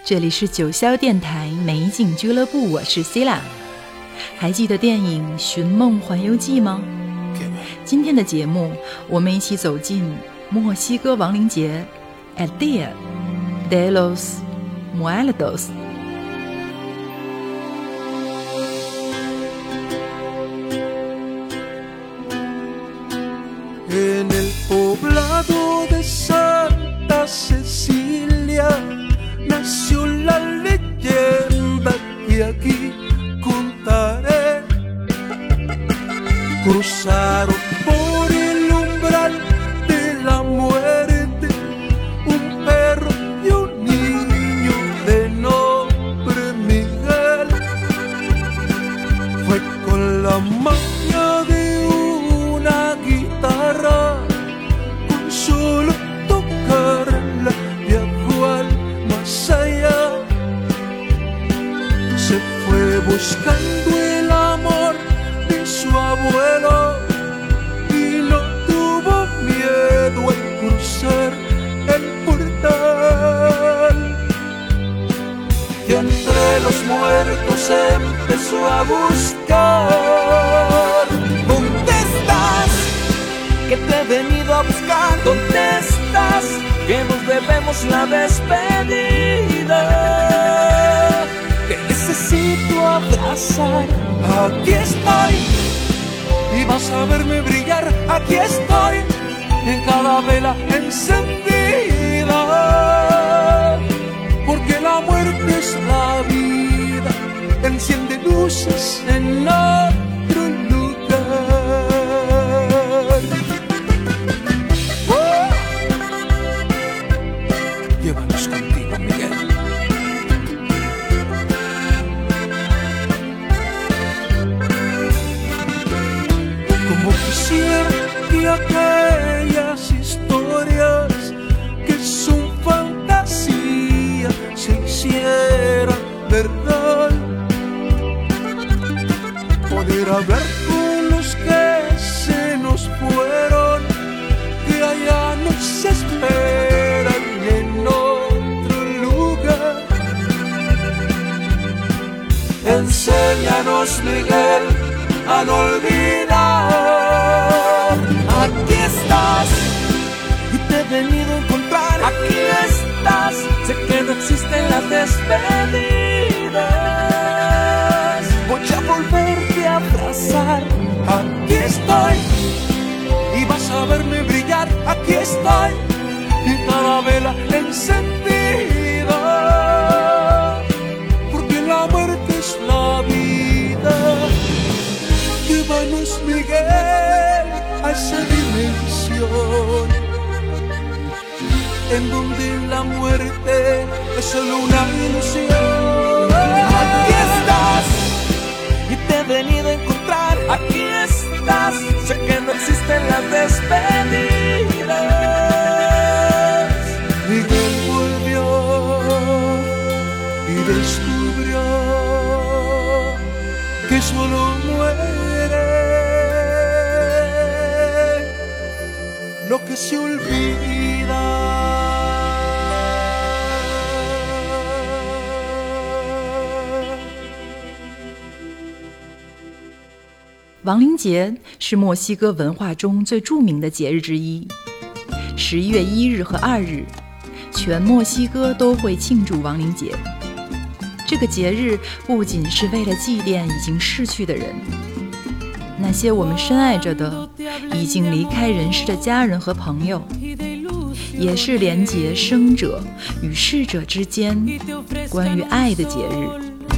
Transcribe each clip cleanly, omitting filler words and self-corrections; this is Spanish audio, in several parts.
这里是九霄电台美景俱乐部，我是 Sila。 还记得电影《寻梦环游记》吗？今天的节目我们一起走进墨西哥亡灵节 El Día de los Muertos。 En el poblado de Santa Cecilia nació la leyenda que aquí contaré. Cruzaron por el umbral de la muerte un perro y un niño de nombre Miguel. Fue con la maña de una guitarra, con solo tocarla viajó al más allá. Se fue buscando el amor de su abuelo y no tuvo miedo al cruzar el portal. Y entre los muertos empezó a buscar. ¿Dónde estás? Que te he venido a buscar. ¿Dónde estás? Que nos debemos la despedida. Te necesito abrazar. Aquí estoy y vas a verme brillar. Aquí estoy en cada vela encendida, porque la muerte es la vida, enciende luces en otro lugar. Llévanos contigo, Miguel. Como quisiera que aquellas historias que son fantasía se hicieran verdad, poder hablar con los que se nos fueron, que allá nos esperan en otro lugar. Enséñanos, Miguel, a no olvidar. Aquí estás y te he venido a encontrar. Aquí estás, sé que no existen las despedidas. Voy a volverte a abrazar. Aquí estoy y vas a verme brillar. Aquí estoy y cada vela encendida, porque la muerte es la vida. Llévanos, Miguel, a esa dimensión en donde la muerte es solo una ilusión. Aquí estás y te he venido a encontrar. Aquí estás, sé que no existen las despedidas. Miguel volvió y descubrió que solo muere lo que se olvida. 亡灵节是墨西哥文化中最著名的节日之一。11月1日和2日，全墨西哥都会庆祝亡灵节。这个节日不仅是为了祭奠已经逝去的人，那些我们深爱着的已经离开人世的家人和朋友，也是连结生者与逝者之间关于爱的节日。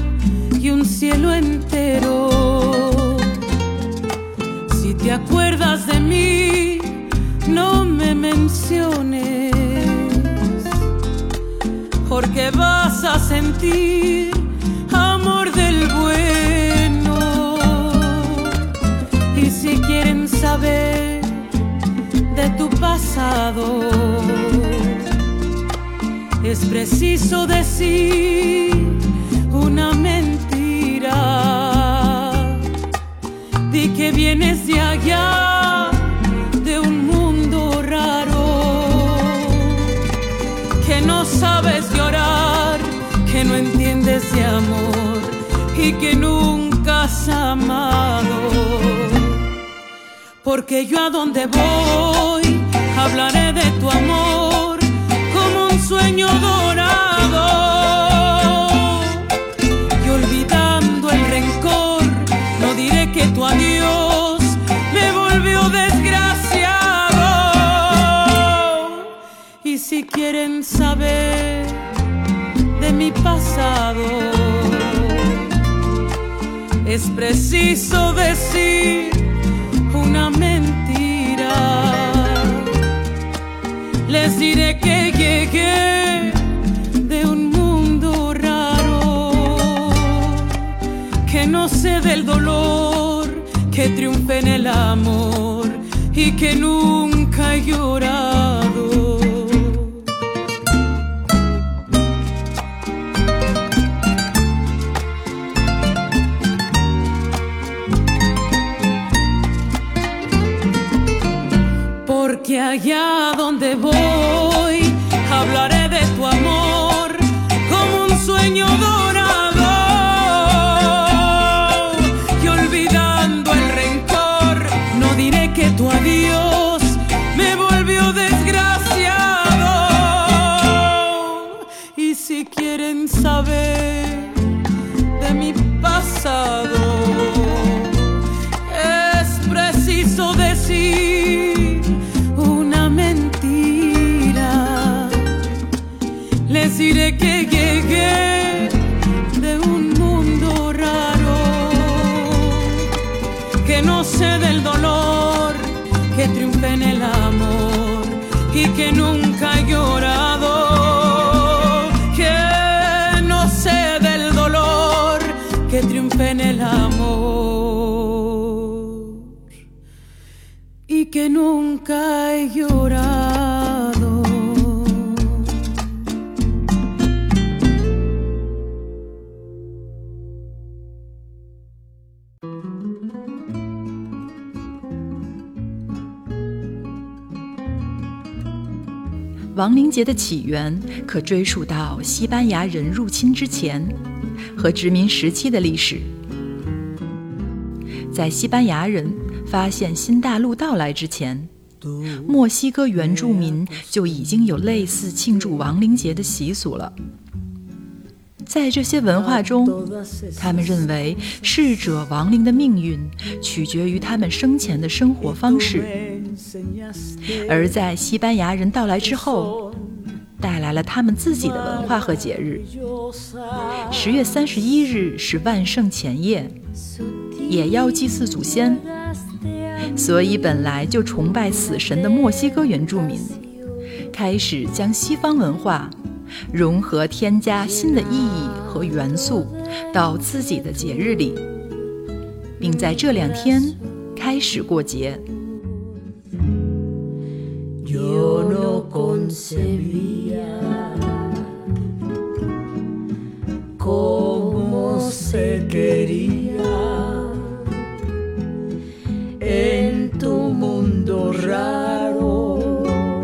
Si te acuerdas de mí, no me menciones, porque vas a sentir amor del bueno. Y si quieren saber de tu pasado, es preciso decir una mentira. Di que vienes de allá, de un mundo raro, que no sabes llorar que no entiendes de amor y que nunca has amado. Porque yo a donde voy hablaré de tu amor como un sueño dorado. Y olvidando el rencor, no diré que tu adiós me volvió desgraciado. Y si quieren saber de mi pasado, es preciso decir una mentira. Les diré que llegué de un mundo raro, que no sé del dolor, que triunfe en el amor y que nunca he llorado. Porque allá donde voy hablaré de tu amor como un sueño dorado. Y olvidando el rencor, no diré que tu adiós me volvió desgraciado. Y si quieren saber de mi pasado, es preciso decir una mentira. Les diré que llegué de un mundo raro, que no sé del dolor, que triunfe en el amor y que nunca he llorado. Que no sé del dolor, que triunfe en el amor y que nunca he llorado. 亡灵节的起源可追溯到西班牙人入侵之前和殖民时期的历史。在西班牙人发现新大陆到来之前，墨西哥原住民就已经有类似庆祝亡灵节的习俗了。在这些文化中，他们认为逝者亡灵的命运取决于他们生前的生活方式，而在西班牙人到来之后，带来了他们自己的文化和节日。10月31日是万圣前夜，也要祭祀祖先，所以本来就崇拜死神的墨西哥原住民开始将西方文化融合，添加新的意义和元素到自己的节日里，并在这2天开始过节。 Yo no concebía cómo se quería en tu mundo raro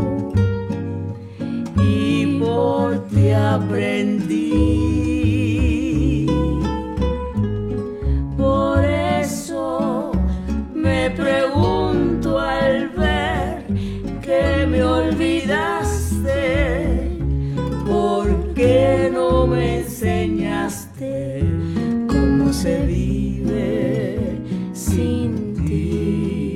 y por ti aprendí. Por eso me pregunto al ver que me olvidaste, ¿por qué no me enseñaste cómo se vive sin ti?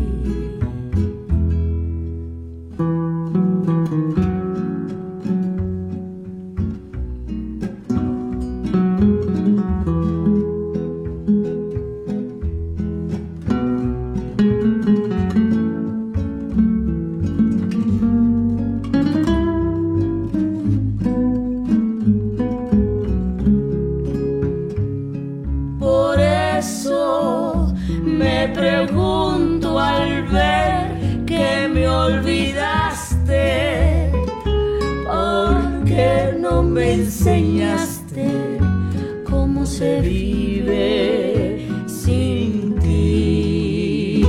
Me pregunto al ver que me olvidaste, ¿por qué no me enseñaste cómo se vive sin ti?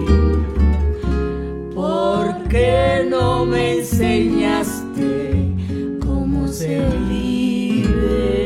¿Por qué no me enseñaste cómo se vive?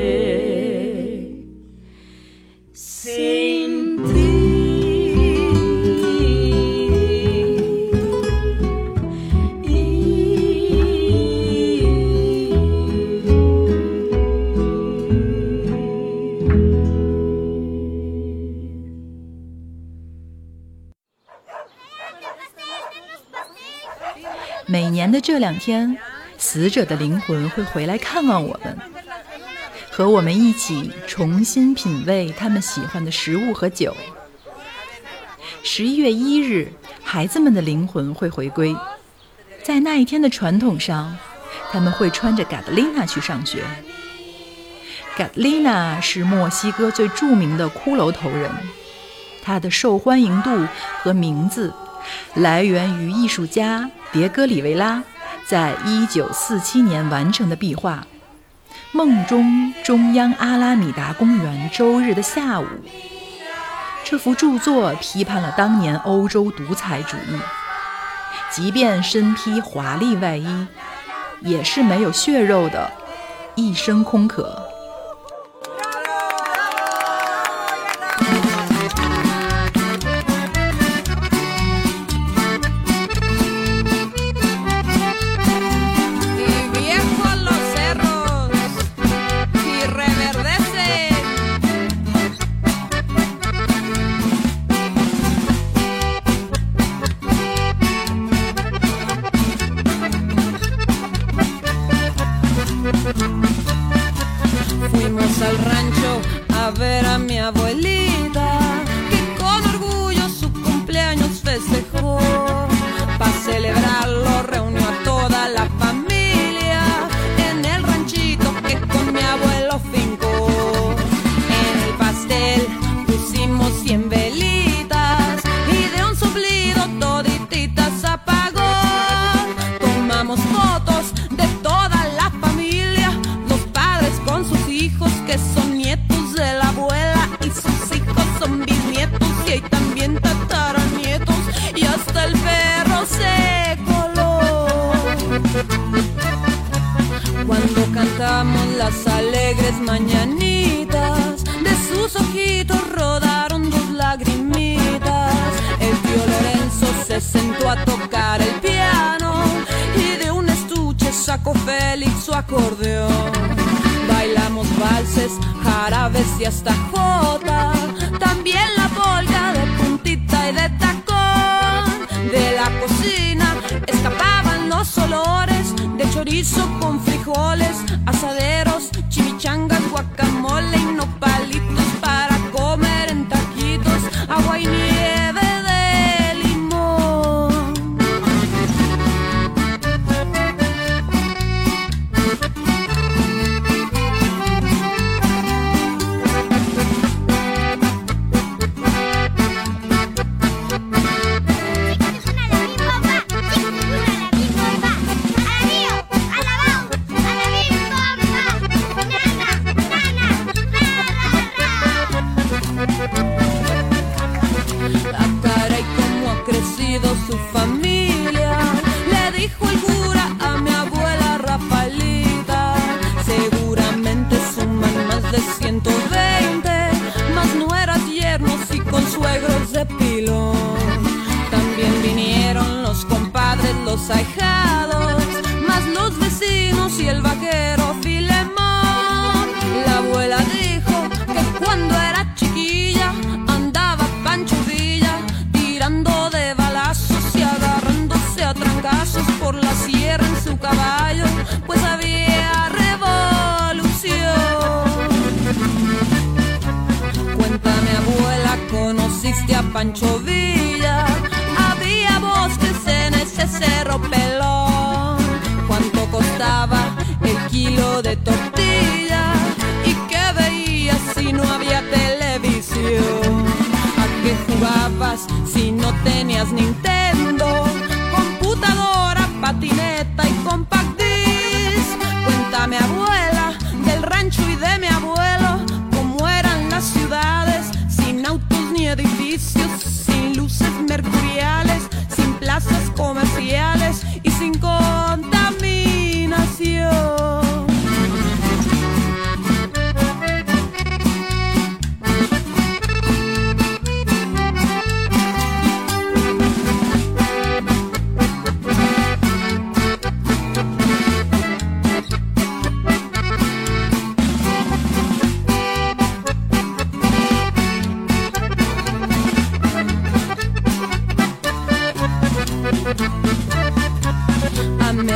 这2天，死者的灵魂会回来看望我们，和我们一起重新品味他们喜欢的食物和酒。11月1日，孩子们的灵魂会回归，在那一天的传统上，他们会穿着 Catalina 去上学。Catalina 是墨西哥最著名的骷髅头人，她的受欢迎度和名字来源于艺术家迭戈·里维拉在1947年完成的壁画《梦中中央阿拉米达公园周日的下午》。这幅著作批判了当年欧洲独裁主义，即便身披华丽外衣，也是没有血肉的，一生空壳。 Fuimos al rancho a ver a mi abuelita, que con orgullo su cumpleaños festejó. Para celebrarlo reunió a toda la familia en el ranchito que con mi abuelo fincó. En el pastel pusimos 100 velitas y de un soplido todititas apagó. Tomamos fotos de toda la familia, los padres con sus hijos que son nietos de la abuela y sus hijos son bisnietos y hay también tataranietos y hasta el perro se coló. Cuando cantamos las alegres mañanitas, de sus ojitos rodaron 2 lagrimitas. El tío Lorenzo se sentó a tocar el piano y de un estuche sacó Félix su acordeón. Bailamos valses, jarabes y hasta jota, también la polka de puntita y de tacón. De la cocina escapaban los olores de chorizo con frijoles, asaderos, chimichangas, guacamole y nopalitos para comer en taquitos, agua y nieve de limón. La cara y cómo ha crecido su familia, le dijo el cura a mi abuela Rapalita. Seguramente suman más de 120, más nueras, yernos y consuegros de pilón. También vinieron los compadres, los ahijados, más los vecinos y el vaquero Filemón. La abuela dijo que cuando era chiquilla andaba Pancho Villa tirando de balazos y agarrándose a trancazos por la sierra en su caballo, pues había revolución. Cuéntame, abuela, ¿conociste a Pancho Villa? Había bosques en ese cerro pelón. ¿Cuánto costaba el kilo de tortilla? ¿Y qué veías si no había televisión? ¿A qué jugabas si no tenías Nintendo, computadora, patineta y compact disc? Cuéntame, abuela, del rancho y de mi abuelo, cómo eran las ciudades sin autos ni edificios, sin luces mercuriales, sin plazas comerciales y sin contaminación.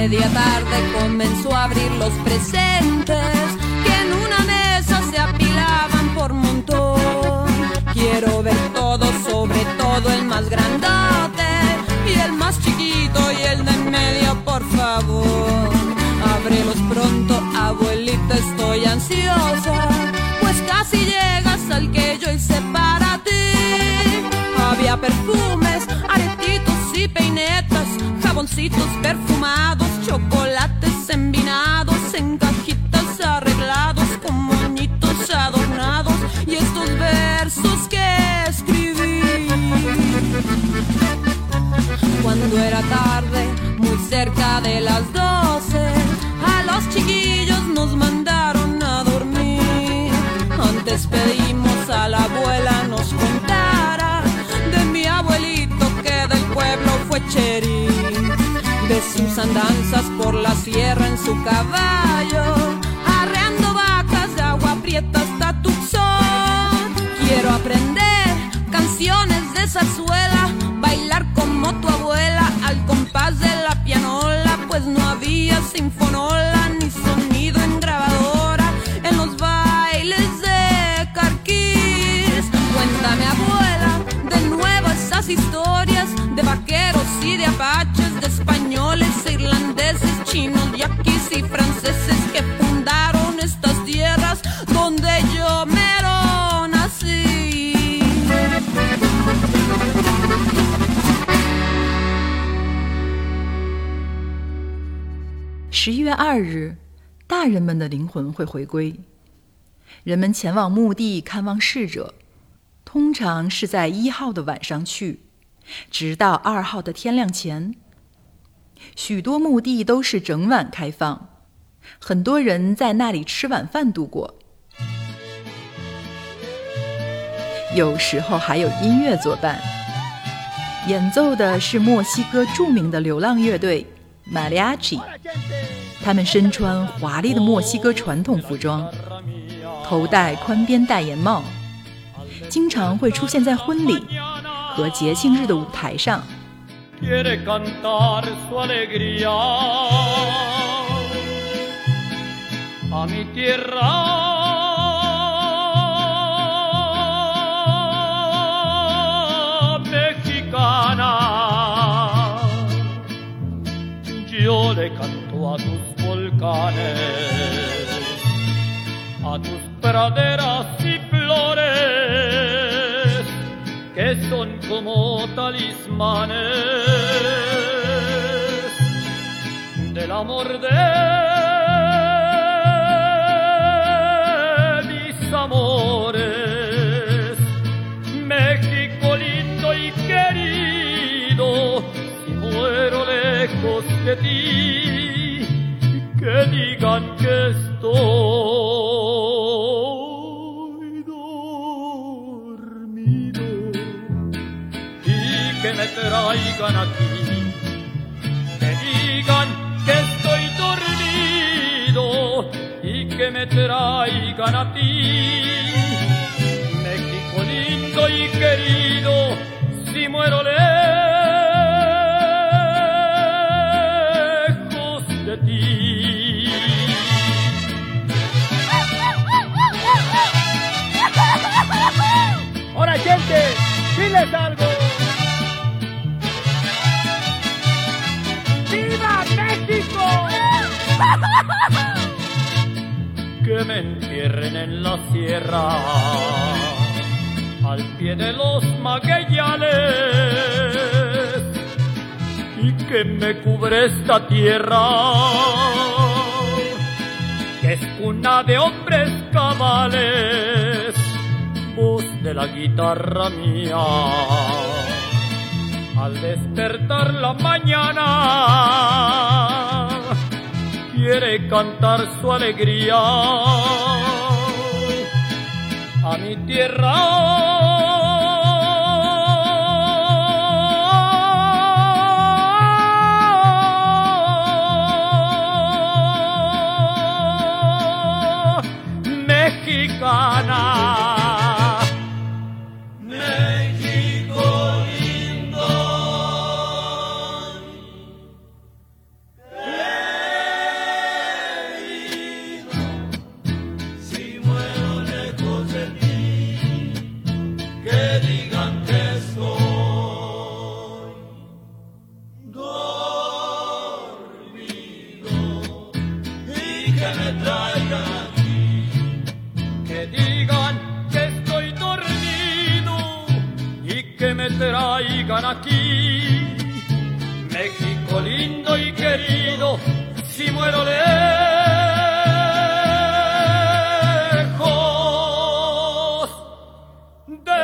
media tarde comenzó a abrir los presentes que en una mesa se apilaban por montón. Quiero ver todo, sobre todo el más grandote y el más chiquito y el de en medio, por favor. Ábrelos pronto, abuelita, estoy ansiosa, pues casi llegas al que yo hice para ti. Había perfumes, aretitos y peinetas, jaboncitos perfumados, chocolates envinados, en cajitas arreglados, con moñitos adornados, y estos versos que escribí. Cuando era tarde, muy cerca de las 12, a los chiquillos nos mandaron a dormir. Antes pedimos a la abuela nos contara de mi abuelito que del pueblo fue Cherín, de sus andanzas por la sierra en su caballo, arreando vacas de Agua Prieta hasta Tucson. Quiero aprender canciones de zarzuela, bailar como tu abuela al compás de la pianola, pues no había sinfonola ni sonido en grabadora en los bailes de Carquís. Cuéntame, abuela, de nuevo esas historias de vaqueros y de apaches, de españoles, irlandeses, chinos, yaquis y franceses que fundaron estas tierras donde yo mero nací. 10月2日，大人们的灵魂会回归。人们前往墓地看望逝者，通常是在1号的晚上去，直到2号的天亮前。许多墓地都是整晚开放，很多人在那里吃晚饭度过。有时候还有音乐作伴，演奏的是墨西哥著名的流浪乐队 Mariachi， 他们身穿华丽的墨西哥传统服装，头戴宽边大檐帽，经常会出现在婚礼和节庆日的舞台上。 Quiere cantar su alegría a mi tierra mexicana. Yo le canto a tus volcanes, a tus praderas y flores, que son como talismanes del amor de mis amores. México lindo y querido, si muero lejos de ti, que digan que estoy dormido y que me traigan aquí, que digan que estoy dormido y que me traigan a ti. México lindo y querido, si muero lejos de ti. Ahora, gente, diles algo. ¡Viva México! Que me entierren en la sierra, al pie de los Magallanes, y que me cubre esta tierra, que es cuna de hombres cabales, voz de la guitarra mía. Al despertar la mañana, quiere cantar su alegría a mi tierra. Mexicana. México lindo, querido. que me traigan aquí. Que digan que estoy dormido y que me traigan aquí. México lindo y querido, si muero lejos de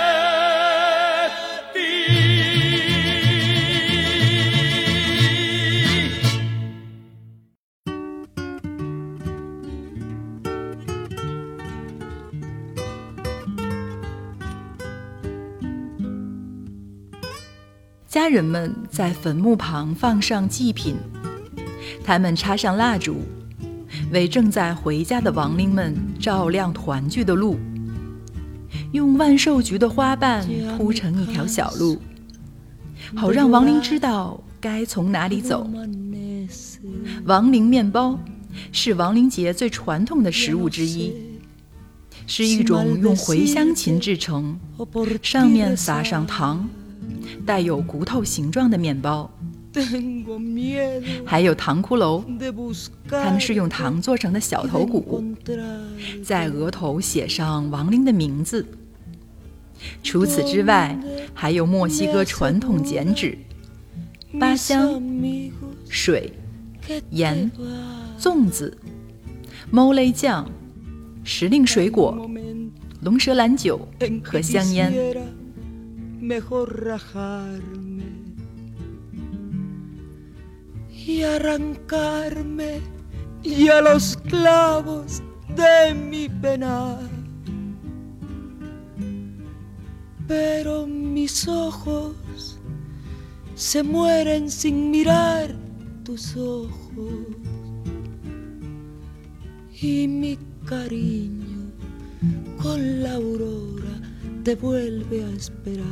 ti. 家人们在坟墓旁放上祭品，他们插上蜡烛，为正在回家的亡灵们照亮团聚的路，用万寿菊的花瓣铺成一条小路，好让亡灵知道该从哪里走。亡灵面包是亡灵节最传统的食物之一，是一种用茴香芹制成，上面撒上糖，带有骨头形状的面包。还有糖骷髅，他们是用糖做成的小头骨，在额头写上亡灵的名字。除此之外，还有墨西哥传统剪纸、八香、水、盐、粽子、mole酱、时令水果、龙舌兰酒和香烟。 Y arrancarme ya los clavos de mi penar. Pero mis ojos se mueren sin mirar tus ojos. Y mi cariño con la aurora te vuelve a esperar.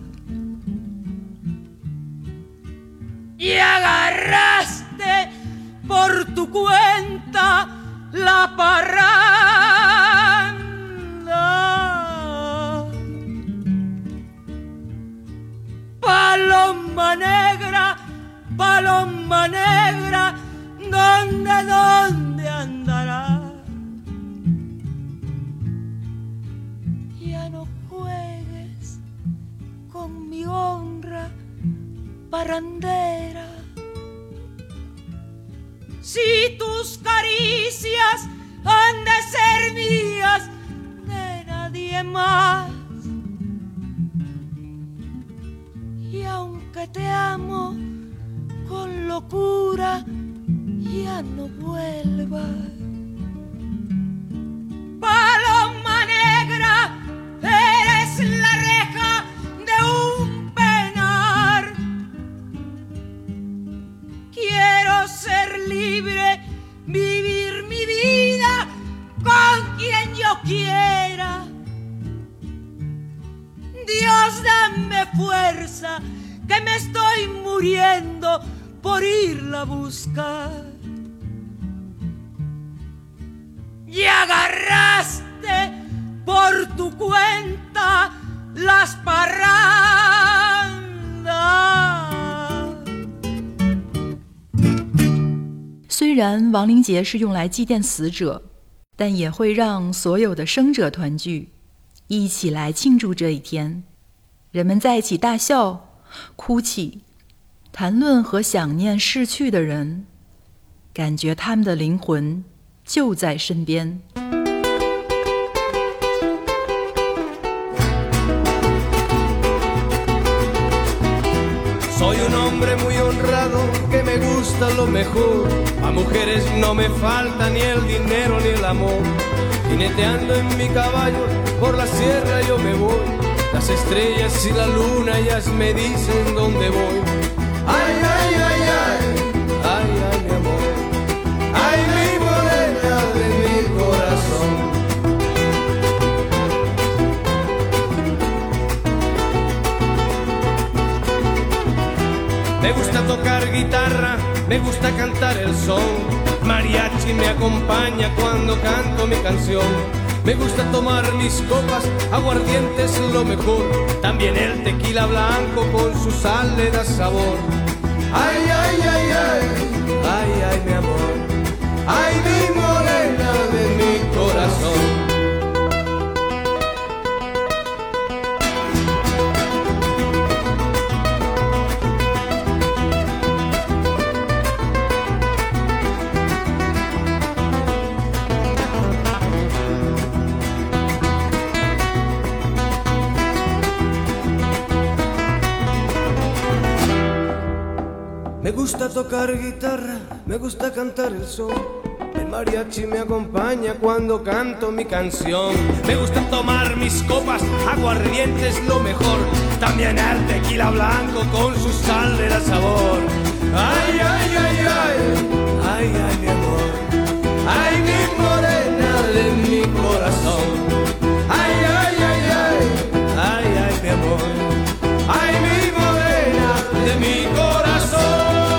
Y agarraste por tu cuenta la parranda. Paloma negra, ¿dónde andará? Ya no juegues con mi honra parrandera. Si tus caricias han de ser mías, de nadie más. Y aunque te amo con locura, ya no vuelvas. Paloma negra, eres la reja de un penar. Quiero ser libre, vivir mi vida con quien yo quiera. Dios, dame fuerza, que me estoy muriendo por irla a buscar. Y agarraste por tu cuenta las parrandas. 虽然亡灵节是用来祭奠死者，但也会让所有的生者团聚，一起来庆祝这一天。人们在一起大笑、哭泣，谈论和想念逝去的人，感觉他们的灵魂就在身边。 Soy un hombre muy honrado que me gusta lo mejor. A mujeres no me falta ni el dinero ni el amor. Jineteando en mi caballo por la sierra yo me voy. Las estrellas y la luna ellas me dicen dónde voy. Ay, ay, ay, ay, ay, ay, mi amor. Ay, mi morena de mi corazón. Me gusta tocar guitarra, me gusta cantar el son. Mariachi me acompaña cuando canto mi canción. Me gusta tomar mis copas, aguardiente es lo mejor. También el tequila blanco con su sal le da sabor. Ay, ay, ay, ay, ay, ay, mi amor. Ay, mi gusta tocar guitarra, me gusta cantar el son. El mariachi me acompaña cuando canto mi canción. Me gusta tomar mis copas, aguardiente es lo mejor. También el tequila blanco con su sal de sabor. Ay, ay, ay, ay, ay, ay, mi amor. Ay, mi morena de mi corazón. Ay, ay, ay, ay, ay, ay, mi amor. Ay, mi morena de mi corazón.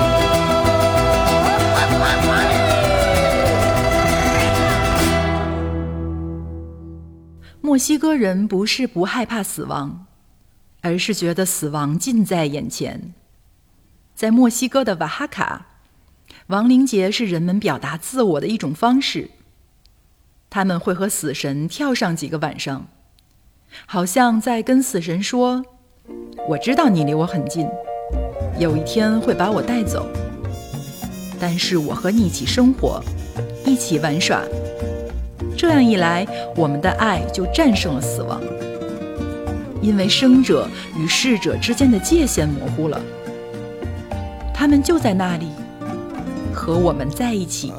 墨西哥人不是不害怕死亡，而是觉得死亡近在眼前。在墨西哥的瓦哈卡，亡灵节是人们表达自我的一种方式。他们会和死神跳上几个晚上，好像在跟死神说：我知道你离我很近，有一天会把我带走，但是我和你一起生活，一起玩耍，这样一来，我们的爱就战胜了死亡。因为生者与逝者之间的界限模糊了，他们就在那里，和我们在一起。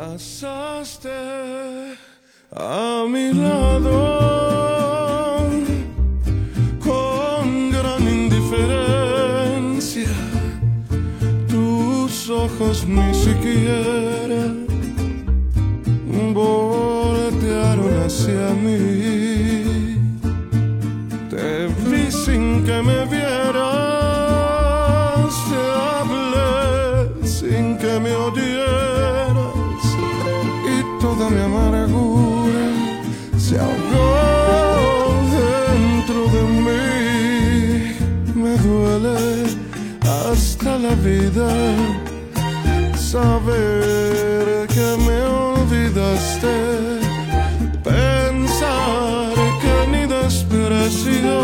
A mi lado, con gran indiferencia, tus ojos ni siquiera voltearon hacia mí. Te vi sin que me vieras, te hablé sin que me oyeras, y toda mi amargura se ahogó dentro de mí. Me duele hasta la vida saber que me olvidaste, pensar que ni desprecio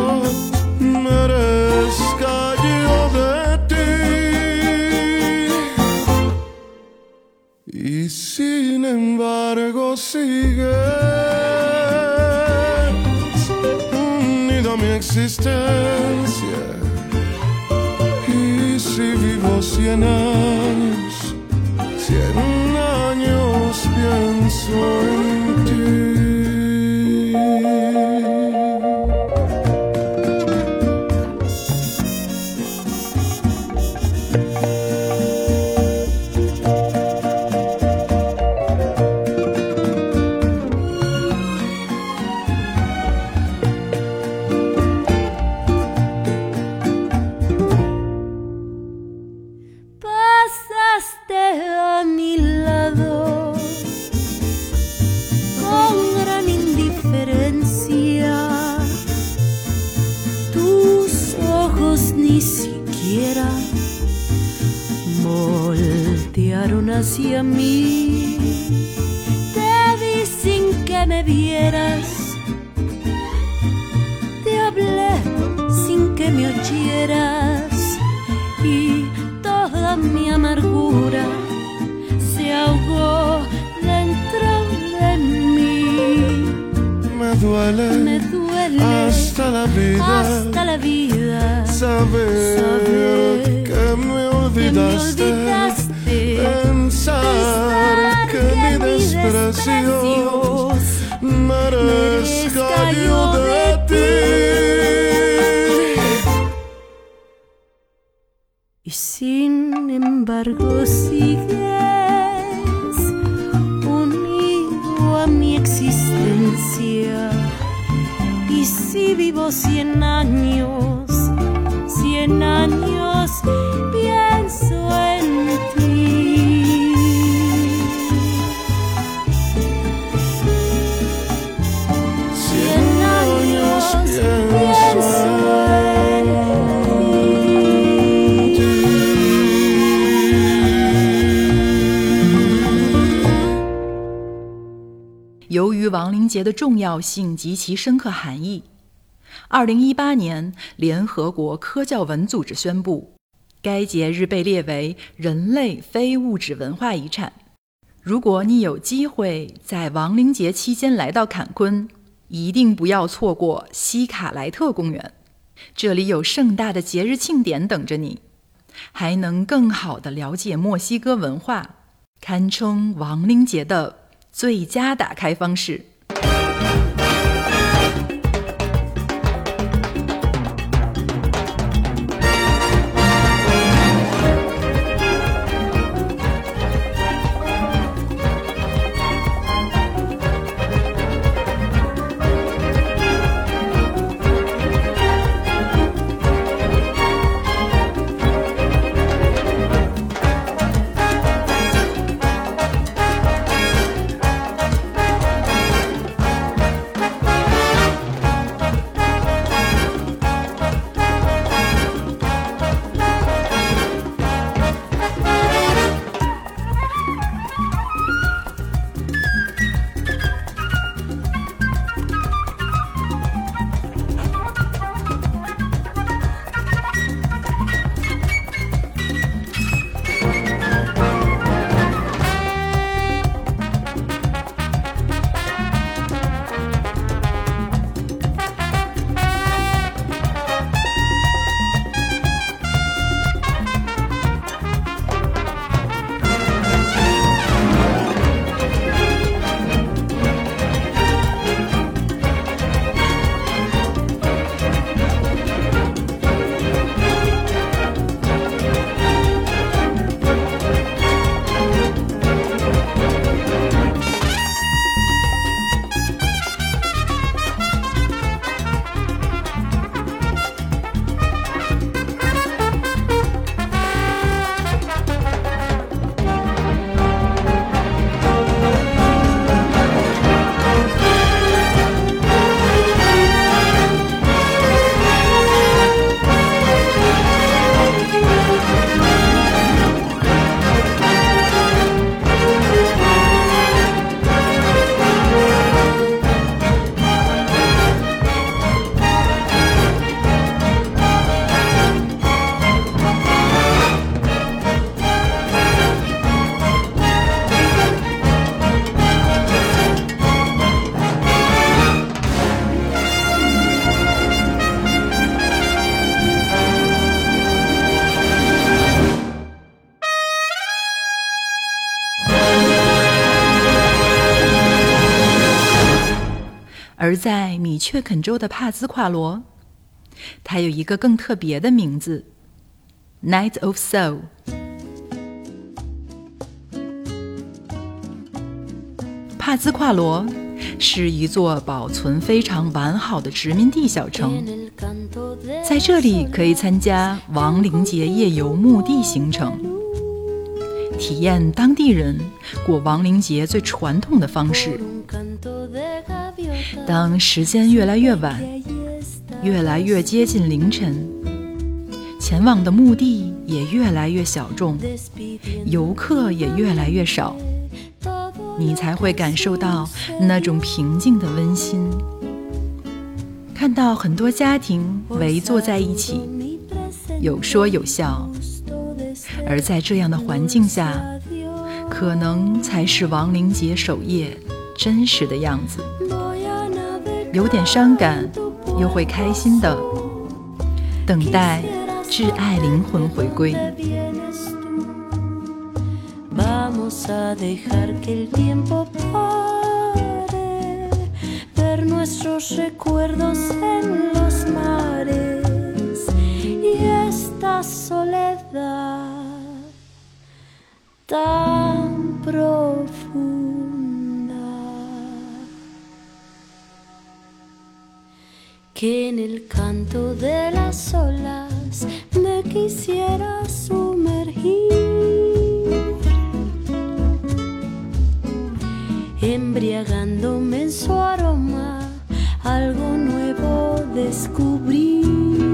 merezca yo de ti. Y sin embargo sigues unido a mi existencia. Y si vivo 100 años, 100 años pienso en ti. Pasaste a mi lado con gran indiferencia, tus ojos ni siquiera voltearon hacia mí. Te vi sin que me vieras, te hablé sin que me oyeras, y toda mi amargura se ahogó dentro de mí. Me duele hasta la vida saber que me olvidaste, pensar que mi desprecio merezca yo de ti. Y sin embargo sigues unido a mi existencia. Y si vivo 100 años, 100 años pienso en ti. “由于亡灵节的重要性及其深刻含义，2018年，联合国科教文组织宣布，该节日被列为人类非物质文化遗产。如果你有机会在亡灵节期间来到坎昆，一定不要错过西卡莱特公园，这里有盛大的节日庆典等着你。 还能更好地了解墨西哥文化，堪称亡灵节的最佳打开方式。而在米却肯州的帕兹夸罗，它有一个更特别的名字 Night of Soul。 帕兹夸罗是一座保存非常完好的殖民地小城，在这里可以参加亡灵节夜游墓地行程，体验当地人过亡灵节最传统的方式。当时间越来越晚，越来越接近凌晨，前往的墓地也越来越小众，游客也越来越少，你才会感受到那种平静的温馨。看到很多家庭围坐在一起，有说有笑，而在这样的环境下，可能才是亡灵节守夜真实的样子。有点伤感，又会开心的等待挚爱灵魂回归。 Vamos a dejar que el tiempo pare, ver nuestros recuerdos en los mares y esta soledad tan profunda.Que en el canto de las olas me quisiera sumergir, embriagándome en su aroma, algo nuevo descubrir.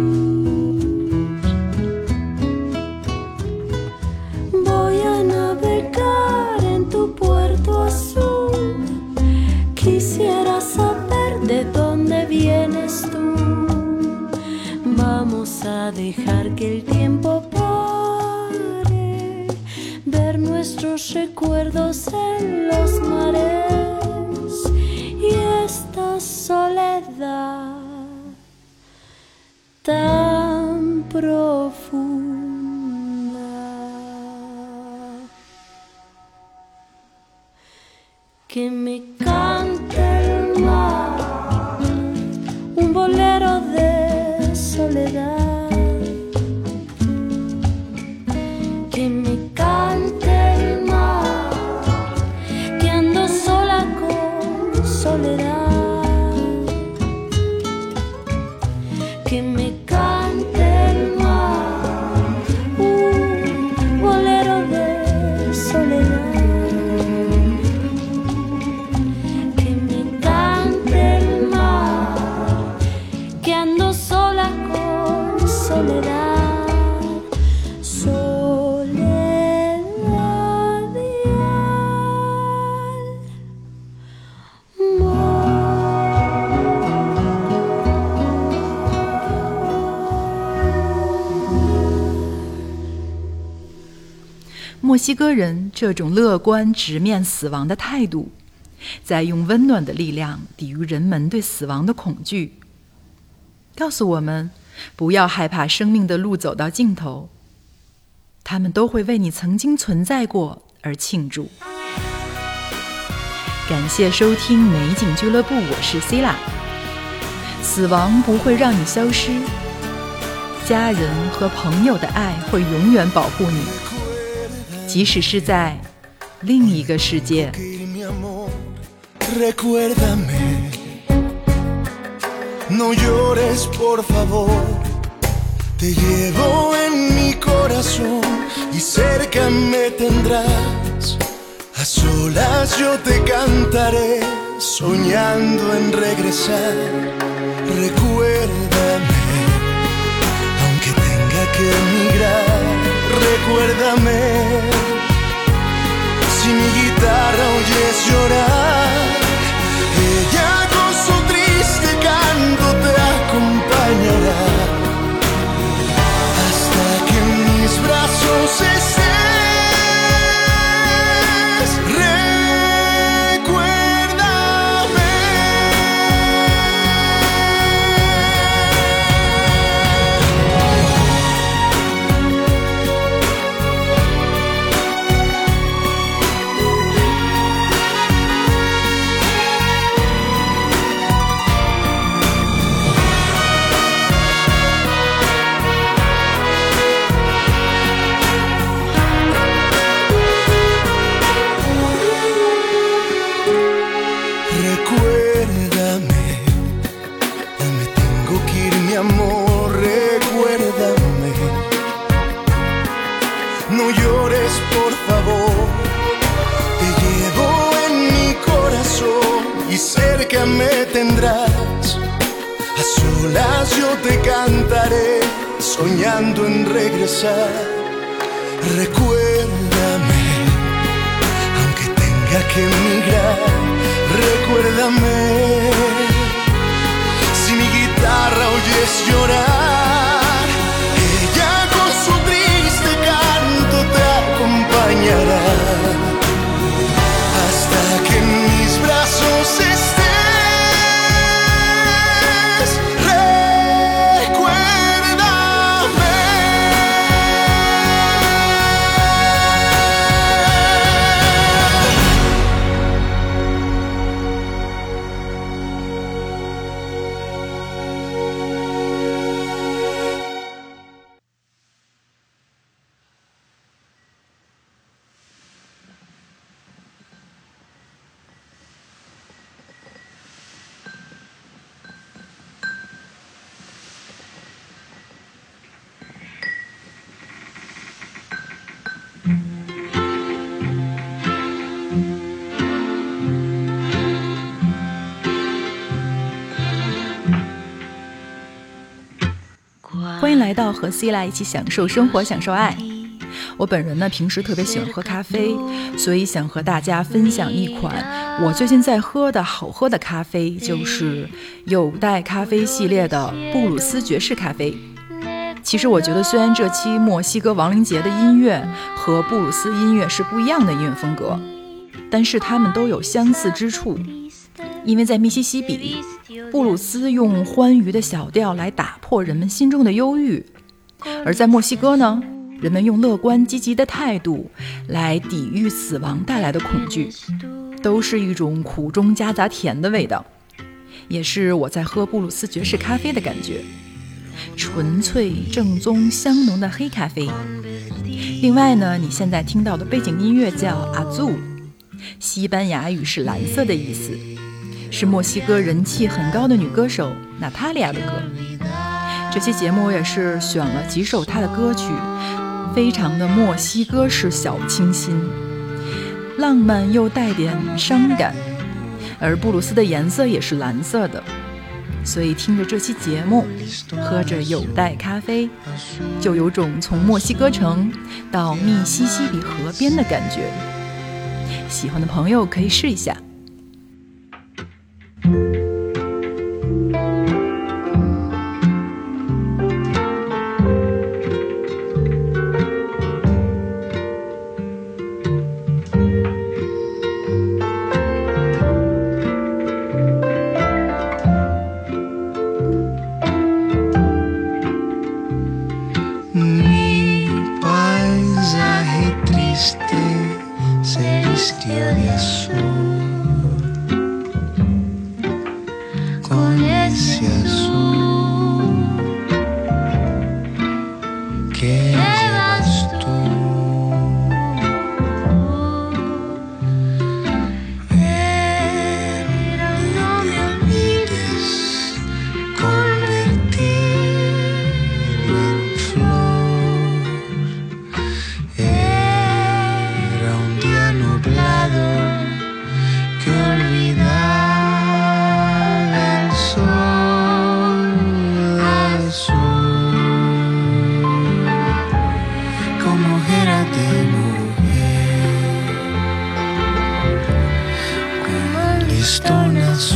Voy a navegar en tu puerto azul, quisiera saber de dónde vienes tú.Vamos a dejar que el tiempo pare, ver nuestros recuerdos en los mares y esta soledad tan profunda. que me cante el mar, un bolero de soledad, que me cante el mar, que ando sola con soledad, que me cante el mar, un bolero de soledad. 墨西哥人这种乐观直面死亡的态度，在用温暖的力量抵御人们对死亡的恐惧，告诉我们不要害怕生命的路走到尽头，他们都会为你曾经存在过而庆祝。感谢收听美景俱乐部，我是 Sila。 死亡不会让你消失，家人和朋友的爱会永远保护你，即使是在另一个世界。 Recuérdame, no llores por favor, te llevo en mi corazón y cerca me tendrás, a solas yo te cantaré, soñando en regresar. Recuérdame, aunque tenga que emigrar, recuérdame, si mi guitarra oyes llorar, ella con su triste canto te acompañará, hasta que en mis brazos estés. Recuérdame, hoy me tengo que ir, mi amor, recuérdame. No llores, por favor, te llevo en mi corazón y cerca me tendrás. A solas yo te cantaré, soñando en regresar. Recuérdame, aunque tenga que emigrar. Recuérdame, si mi guitarra oyes llorar, ella con su triste canto te acompañará, hasta que en mis brazos estés. 欢迎来到和 Sila 一起享受生活，享受爱。我本人呢，平时特别喜欢喝咖啡，所以想和大家分享一款我最近在喝的好喝的咖啡，就是有袋咖啡系列的布鲁斯爵士咖啡。其实我觉得，虽然这期墨西哥亡灵节的音乐和布鲁斯音乐是不一样的音乐风格，但是它们都有相似之处。因为在密西西比，布鲁斯用欢愉的小调来打破人们心中的忧郁，而在墨西哥呢，人们用乐观积极的态度来抵御死亡带来的恐惧， 都是一种苦中夹杂甜的味道，也是我在喝布鲁斯爵士咖啡的感觉，纯粹正宗香浓的黑咖啡。另外呢，你现在听到的背景音乐叫 Azul， 西班牙语是蓝色的意思，是墨西哥人气很高的女歌手娜塔莉亚的歌。这期节目我也是选了几首她的歌曲，非常的墨西哥式小清新，浪漫又带点伤感，而布鲁斯的颜色也是蓝色的，所以听着这期节目，喝着有带咖啡，就有种从墨西哥城到密西西比河边的感觉。喜欢的朋友可以试一下。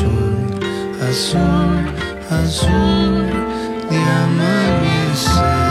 Azul, azul de amanecer.